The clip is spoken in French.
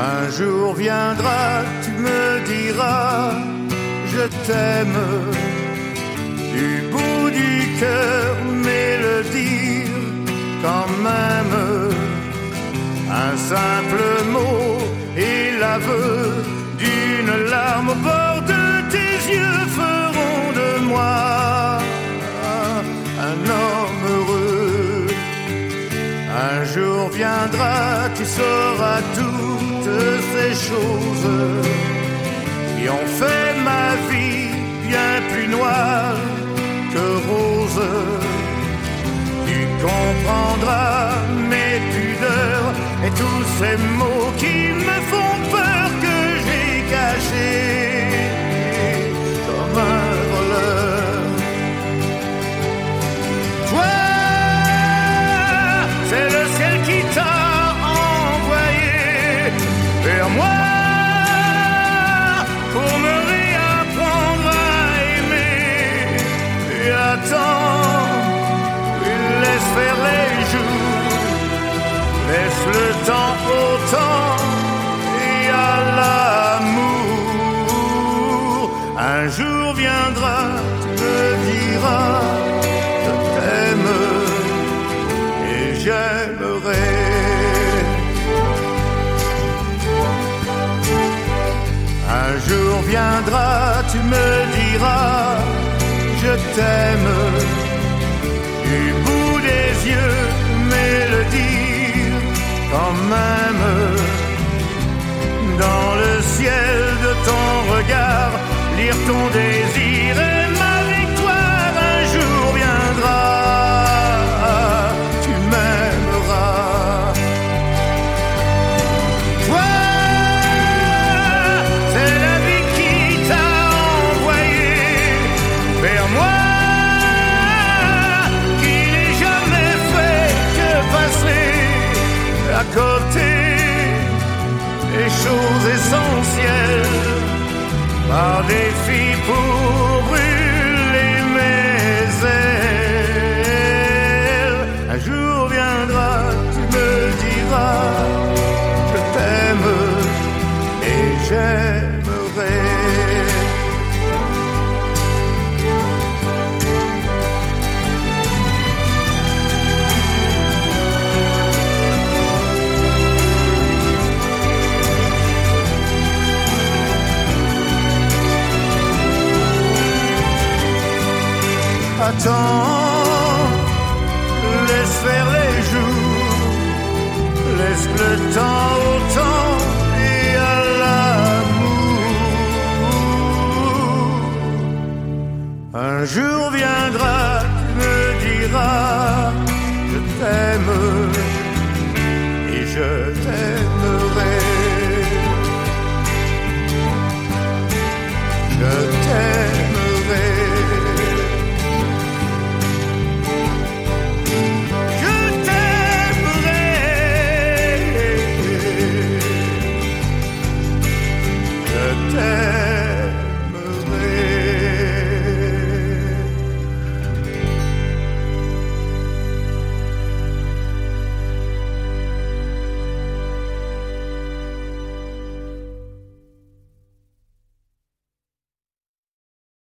Un jour viendra, tu me diras, je t'aime. Du bout du cœur, mais le dire quand même. Un simple mot et l'aveu d'une larme au bord de tes yeux feront de moi un homme heureux. Un jour viendra, tu sauras toutes ces choses qui ont fait ma vie bien plus noire que rose. Tu comprendras mes pudeurs et tous ces mots qui me font peur que j'ai cachés comme un voleur. Toi, c'est le ciel qui t'a envoyé vers moi pour me réapprendre à aimer. Et attends, laisse faire les jours, laisse le temps au temps et à l'amour. Un jour viendra, tu me diras, je t'aime et j'aimerai. Un jour viendra, tu me diras, je t'aime. Du bout des yeux, mais le dire quand même. Dans le ciel de ton regard, lire ton désir et ma victoire. Un jour viendra, tu m'aimeras. Toi, c'est la vie qui t'a envoyé vers moi. À côté des choses essentielles, par défi pour brûler mes ailes. Un jour viendra, tu me diras, je t'aime et j'aimerai. Attends, laisse faire les jours, laisse le temps au temps et à l'amour. Un jour